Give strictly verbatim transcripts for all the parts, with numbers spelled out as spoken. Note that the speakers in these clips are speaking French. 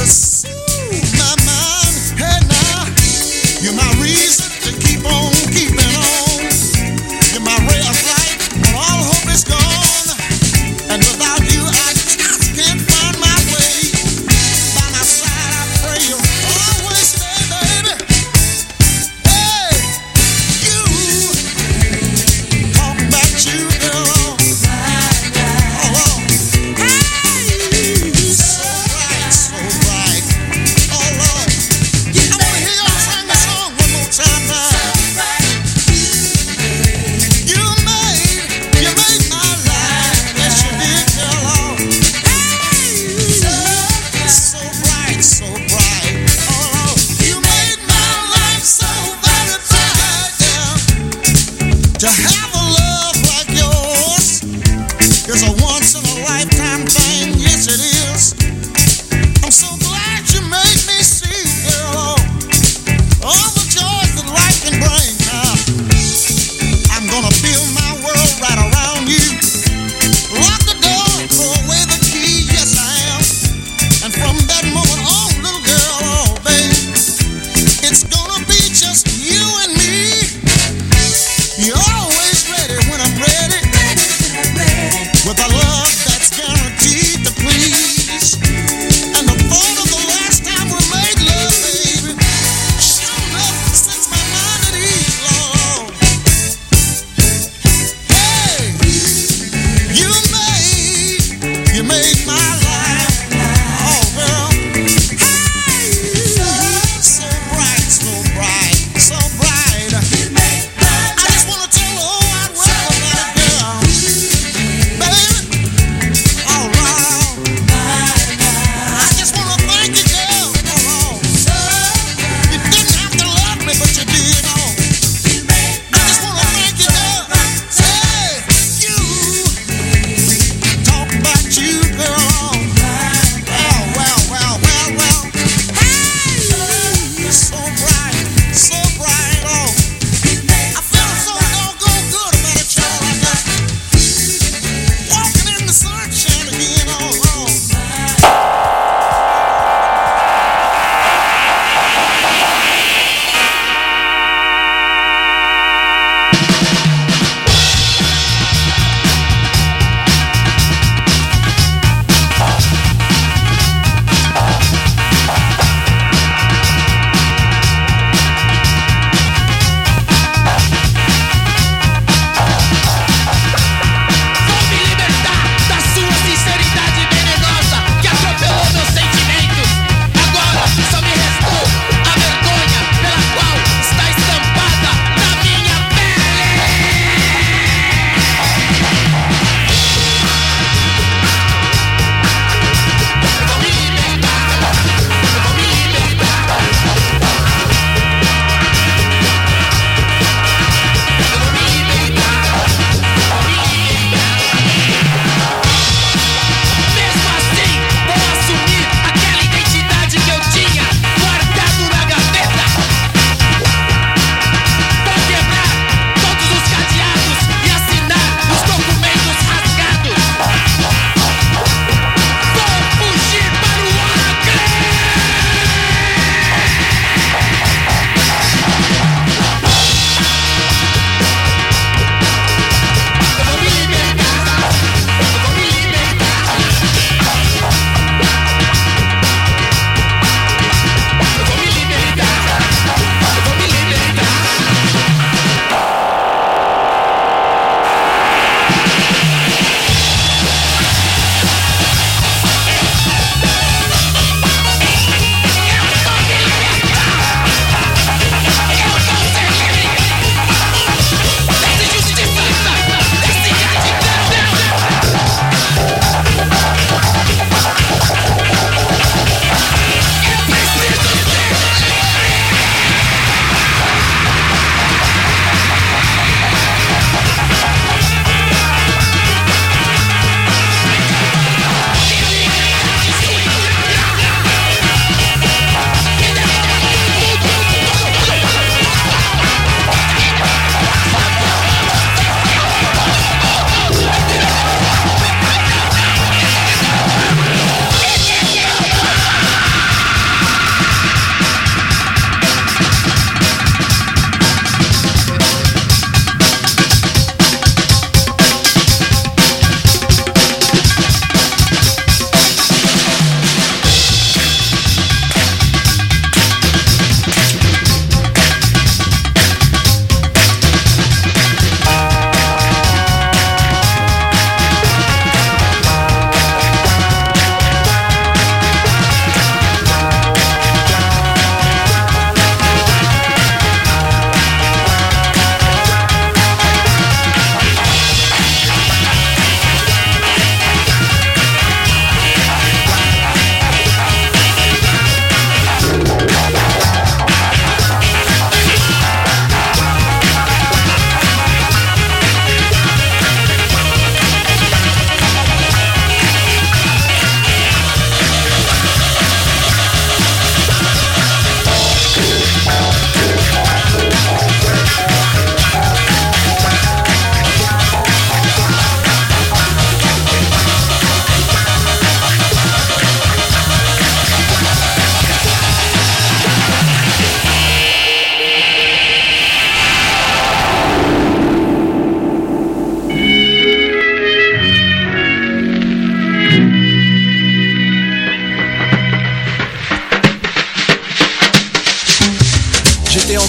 to soothe my mind. Hey now, you're my reason to keep on keeping on. You're my ray of light when all hope is gone. And without you, I just can't find my way. By my side, I pray you'll always stay, baby. Hey, you talk about you, girl. Oh, oh. Hey, so bright, so bright.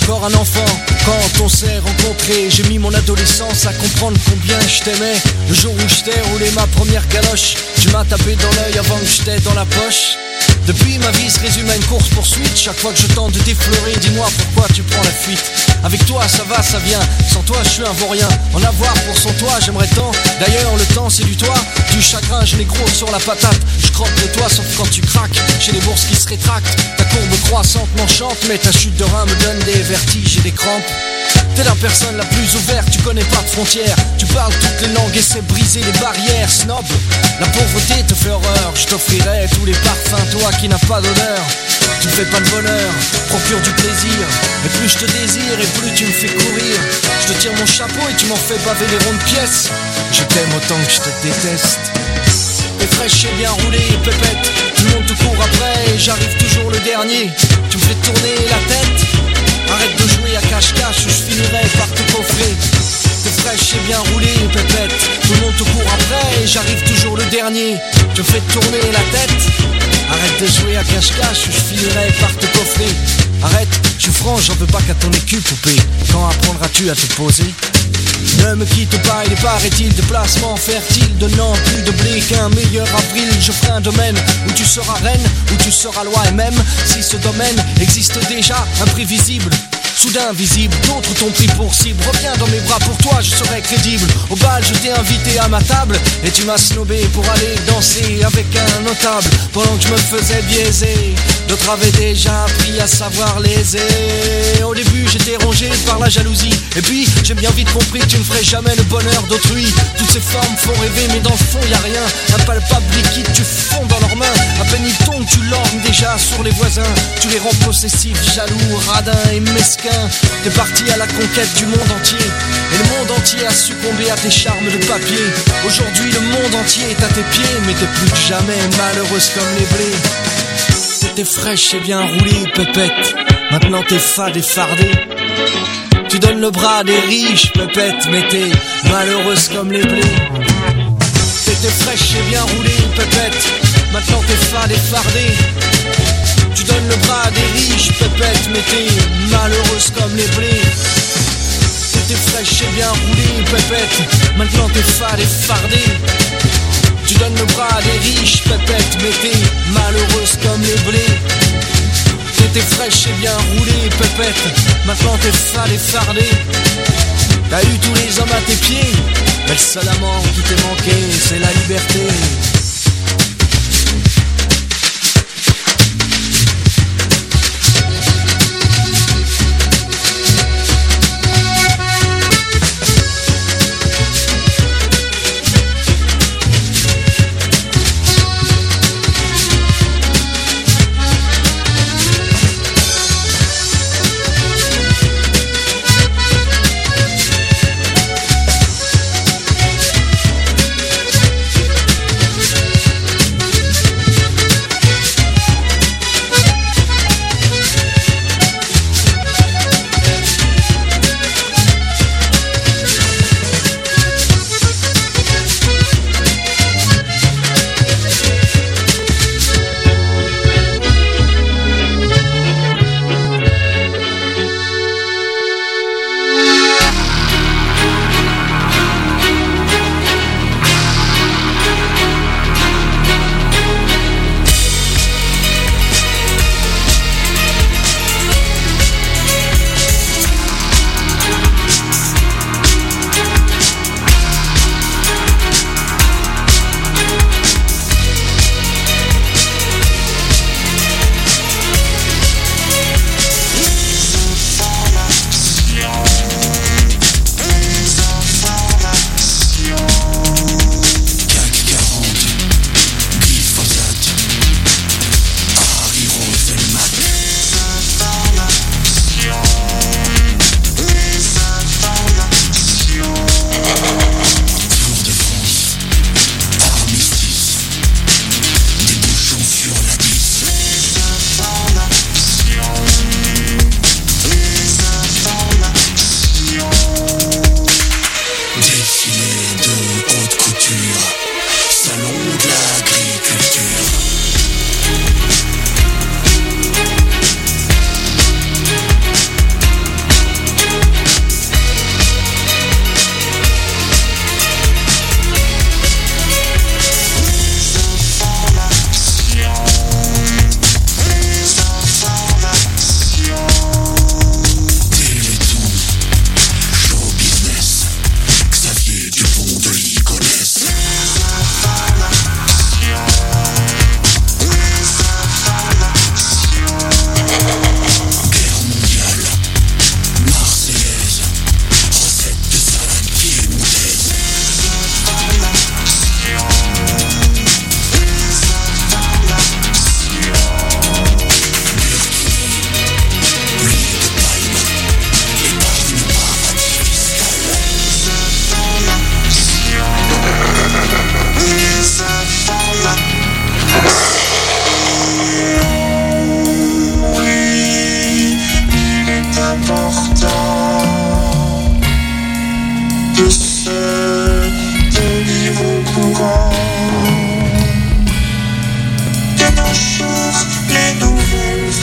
encore un enfant quand on s'est rencontrés. J'ai mis mon adolescence à comprendre combien je t'aimais. Le jour où je t'ai roulé ma première galoche, tu m'as tapé dans l'œil avant que je t'aie dans la poche. Depuis ma vie se résume à une course poursuite. Chaque fois que je tente de t'effleurer, dis-moi pourquoi tu prends la fuite. Avec toi ça va, ça vient, sans toi je suis un vaurien. En avoir pour son toit, j'aimerais tant. D'ailleurs le temps c'est du toit, du chagrin je l'ai gros sur la patate. Je croque de toi sauf quand tu craques. J'ai les bourses qui se rétractent. Ta courbe croissante m'enchante, mais ta chute de rein me donne des vertiges et des crampes. T'es la personne la plus ouverte, tu connais pas de frontières. Tu parles toutes les langues et sais briser les barrières. Snob, la pauvreté te fait horreur. Je t'offrirai tous les parfums, toi qui n'as pas d'odeur. Tu me fais pas de bonheur, procure du plaisir. Et plus je te désire et plus tu me fais courir. Je te tire mon chapeau et tu m'en fais baver les rondes pièces. Je t'aime autant que je te déteste. T'es fraîche et bien roulée, pépette. Tout le monde te court après et j'arrive toujours le dernier. Tu me fais tourner la tête. Arrête de jouer à cache-cache ou je finirai par te coffrer. T'es fraîche et bien roulée, pépette. Tout le monde te court après et j'arrive toujours le dernier. Tu me fais tourner la tête. Arrête de jouer à cache-cache ou je finirai par te coffrer. Arrête, je suis franc, j'en veux pas qu'à ton écu, poupée. Quand apprendras-tu à te poser? Ne me quitte pas, il est paraît-il de placement fertile. Donnant plus de blé qu'un meilleur avril. Je ferai un domaine où tu seras reine, où tu seras loi. Et même si ce domaine existe déjà, imprévisible, soudain visible, d'autres t'ont pris pour cible. Reviens dans mes bras, pour toi je serai crédible. Au bal je t'ai invité à ma table et tu m'as snobé pour aller danser avec un notable. Pendant que je me faisais biaiser, d'autres avaient déjà appris à savoir léser. Au début j'étais rongé par la jalousie, et puis j'ai bien vite compris que tu ne ferais jamais le bonheur d'autrui. Toutes ces formes font rêver mais dans le fond y a rien. Impalpable liquide, tu fonds dans leurs mains. À peine ils tombent, tu lorgnes déjà sur les voisins. Tu les rends possessifs, jaloux, radins et mesquins. T'es parti à la conquête du monde entier, et le monde entier a succombé à tes charmes de papier. Aujourd'hui le monde entier est à tes pieds, mais t'es plus que jamais malheureuse comme les blés. T'étais fraîche et bien roulée, pépette. Maintenant t'es fade et fardée. Tu donnes le bras à des riches, pépette, mais t'es malheureuse comme les blés. T'étais fraîche et bien roulée, pépette. Maintenant t'es fade et fardée. Tu donnes le bras à des riches, pépette, mais t'es malheureuse comme les blés. T'étais fraîche et bien roulée, pépette. Maintenant t'es fade et fardée. Tu donnes le bras à des riches, pépette, mais t'es malheureuse comme les blés. T'étais fraîche et bien roulée, pépette. Maintenant t'es fade et fardée. T'as eu tous les hommes à tes pieds, mais le seul amant qui t'est manqué, c'est la liberté.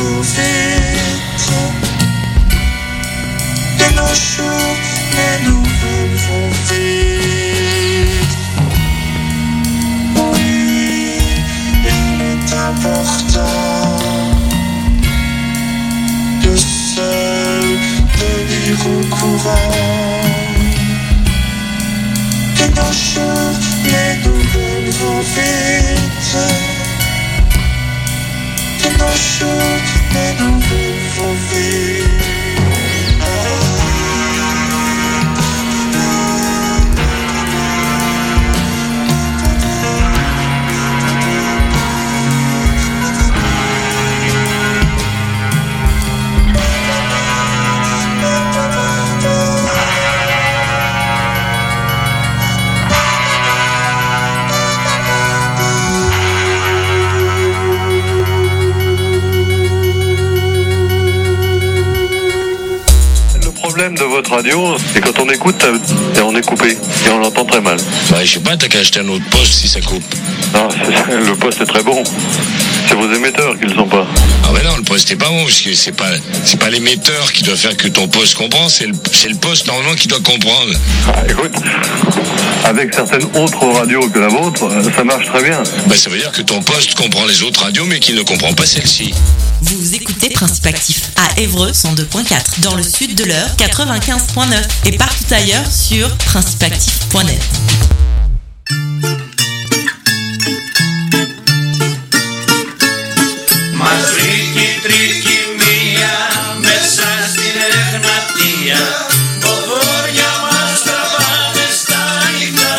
vite. De nos jours, les nouvelles vont vite. Oui, il est important de seul tenir au courant. De nos jours, les nouvelles vont vite. De nos jours, les nouvelles vont vite. De votre radio, et quand on écoute, et on est coupé, et on l'entend très mal. Ouais, je sais pas, t'as qu'à acheter un autre poste si ça coupe. Non, le poste est très bon. C'est vos émetteurs qui le sont pas. Ah ouais non, le poste est pas bon, parce que c'est pas, c'est pas l'émetteur qui doit faire que ton poste comprend, c'est le, c'est le poste normalement qui doit comprendre. Ah, écoute, avec certaines autres radios que la vôtre, ça marche très bien. Bah ça veut dire que ton poste comprend les autres radios, mais qu'il ne comprend pas celle-ci. Vous écoutez Principe Actif à Évreux cent deux point quatre, dans le sud de l'Eure quatre-vingt-quinze point neuf et partout ailleurs sur principe actif point net. Μας βρήκε η τρικυμία μέσα στην Εγνατία. Ποδόρια μας τραβάνε στα νυχτά.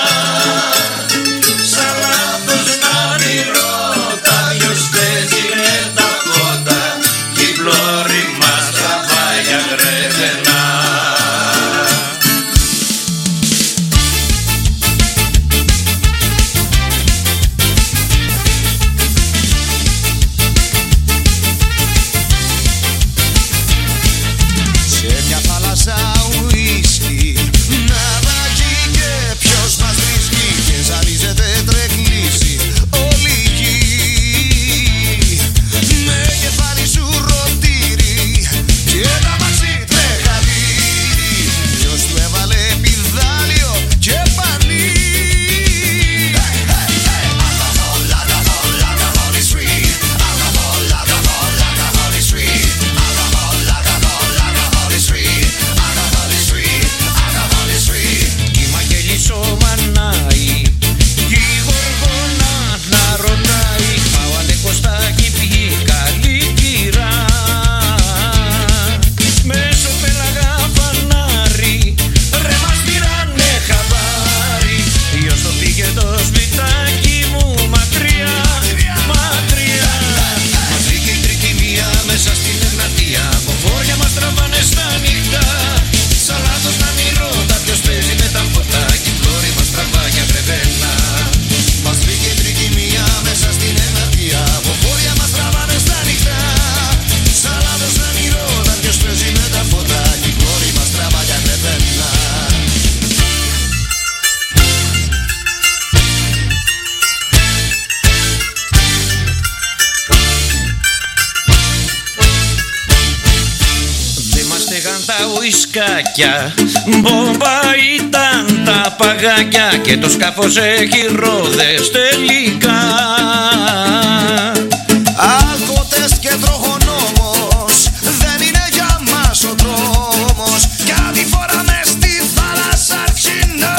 Σαν λάθος να ριρώτα ποιος παίζει με τα φώτα. Κι η πλώρη μας τραβάει για γρεβενά. Μπόμπα ήταν τα παγάκια και το σκάφος έχει ρόδες τελικά. Αλκοτέστ και τροχονόμος, δεν είναι για μας ο δρόμος. Κάτι φορά μες στη θάλασσα αρχινά.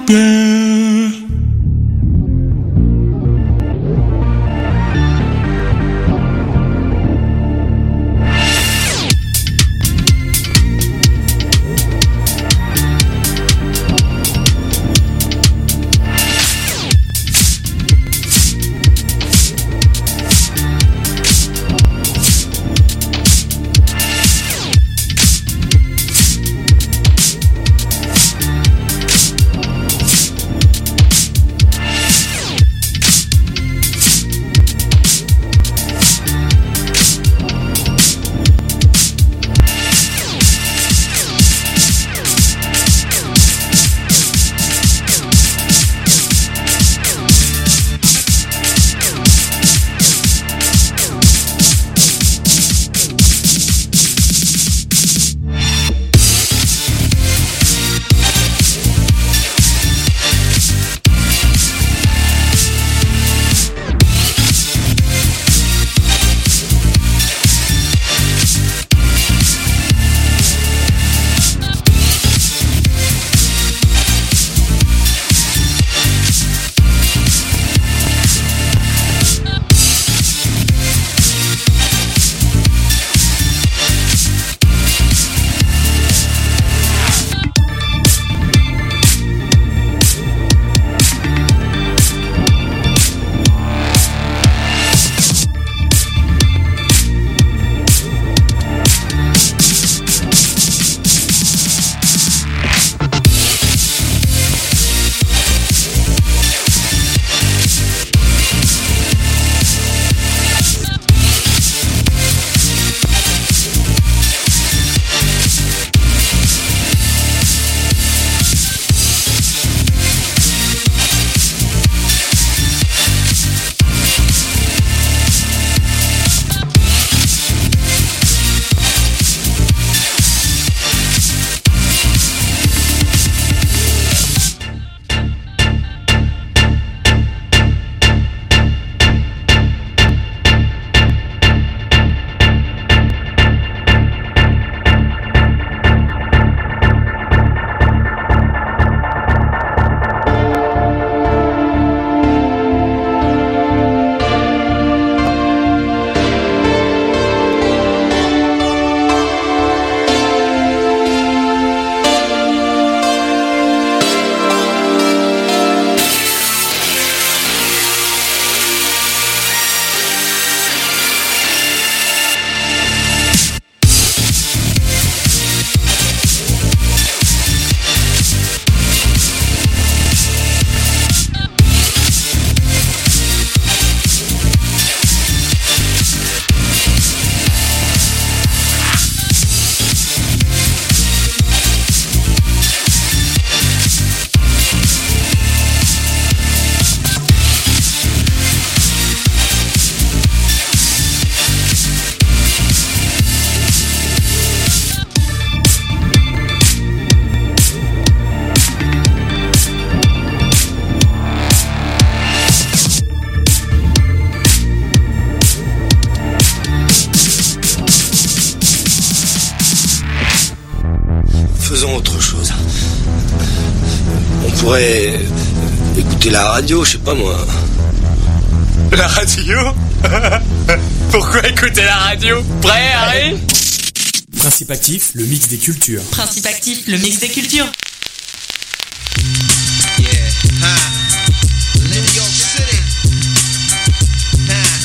bien. Faisons autre chose. On pourrait écouter la radio, je sais pas moi. La radio? Pourquoi écouter la radio? Prêt, Harry? Principe Actif, le mix des cultures. Principe Actif, le mix des cultures. Yeah, huh. New York City. Huh.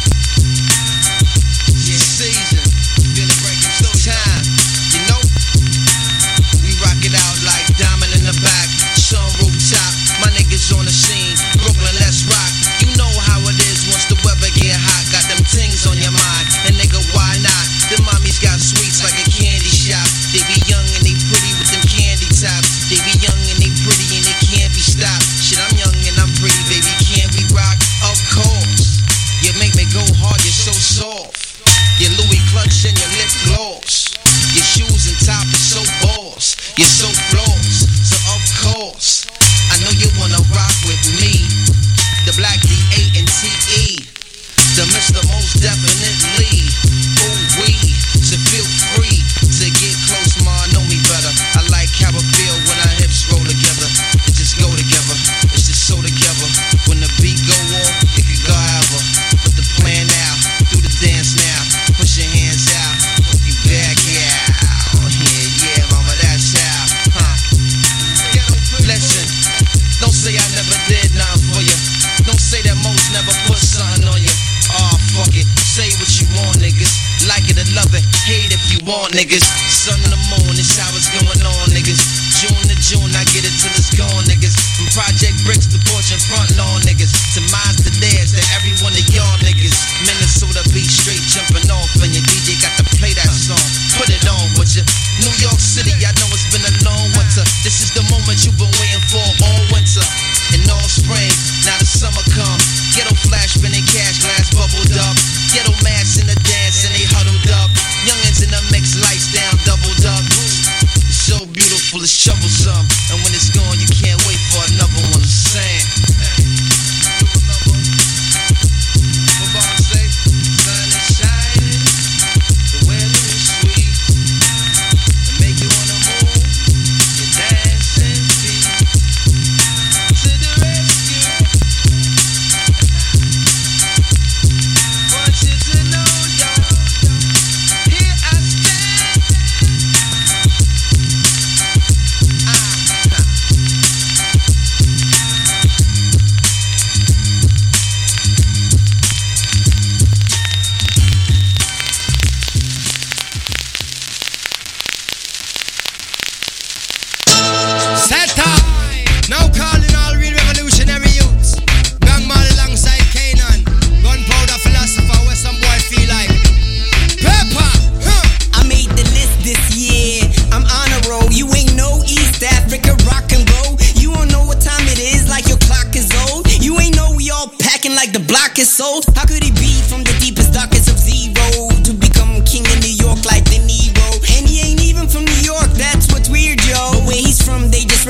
Yeah, season. Gonna break it so time. You know, we rock it out like diamond in the back. Sun rooftop, my niggas on the scene. Brooklyn, let's rock. You know how it is once the weather get hot. Got them things on your mind. And nigga, why not? The mommies got sweets like a candy shop. They be young and they pretty with them candy tops. They be young and they pretty and they can't be stopped. Shit, I'm young and I'm pretty, baby. Can't we rock? Of course. You make me go hard, you're so soft. Your Louis clutch and your lip gloss. Your shoes and top are so boss. You're so floss. So of course, I know you wanna rock with me. The Black D A and T E. The Mister Most Definitely. Ooh wee. So feel free to get close, ma. Know me better. I like how I feel when our hips roll together. It just go together. want, niggas. Sun to the moon, it's how it's going on, niggas. June to June, I get it till it's gone, niggas. From Project Bricks to Fortune Front Lawn, niggas. To mines to theirs, to every one of y'all niggas. Minnesota beat straight jumping off, and your D J got to play that song. Put it on, would you? New York City, I know it's been a long winter. This is the moment you've been waiting for all winter. And all spring, now the summer come. Ghetto flash, spinning cash, glass bubbled up. Ghetto mass in the dance, and they huddled up. Youngins in the mix, lights down, doubled up. It's so beautiful, it's troublesome. And when it's gone, you can't wait for another one to sing. Sold. How could he be from the deepest darkest of zero to become king in New York like De Niro? And he ain't even from New York, that's what's weird, yo. But where he's from, they just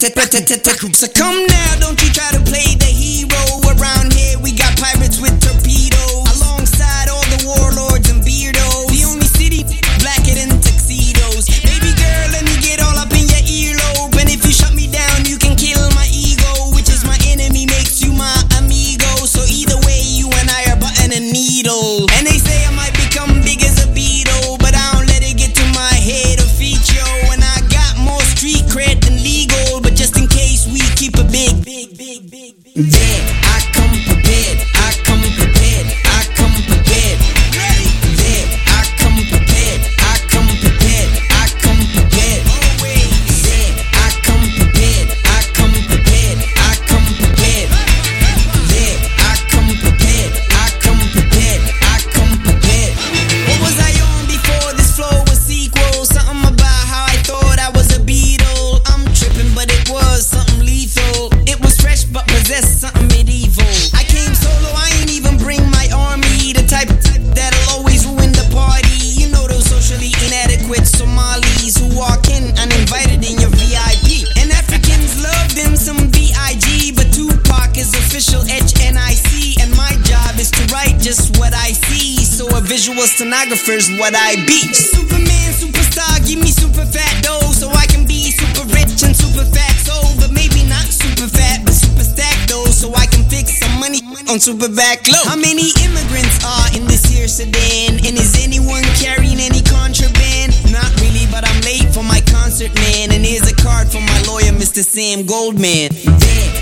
so come now, don't you try to play the hero. Around here, we got pirates with torpedoes alongside all the warlords and beardos. The only city blacker than tuxedos. Baby girl, let me get all up in your earlobe. And if you shut me down, you can kill my ego, which is my enemy, makes you my amigo. So either way, a needle. And they say I might become big as a beetle, but I don't let it get to my head or feet, yo. And I got more street cred than legal, but just in case we keep a big, big, big, big, big. There, I come prepared, I come prepared, I come prepared. Ready? There, I come prepared, I come prepared, I come prepared. Always. There, I come prepared, I come prepared, I come prepared. There, I come prepared, I come prepared, I come prepared. What was I on before this flow was sequel? Something about how I thought I was a Beatle. I'm tripping, but it was something lethal. It was fresh, but possessed something medieval. I came solo, I ain't even bring my army. The type that'll always ruin the party. You know those socially inadequate Somalis who walk in uninvited in your V I P. And Africans love them some V I G, but Tupac is official H N I C. And my job is to write just what I see, so a visual stenographer's what I be. Superman, superstar, give me super fat dough, so I can be super rich and super fat soul. But maybe not super fat, but super stacked though, so I can fix some money on super back low. How many immigrants are in this here sedan? And is anyone carrying any contraband? Not really, but I'm late for my concert, man. And here's a card from my lawyer, Mister Sam Goldman. There,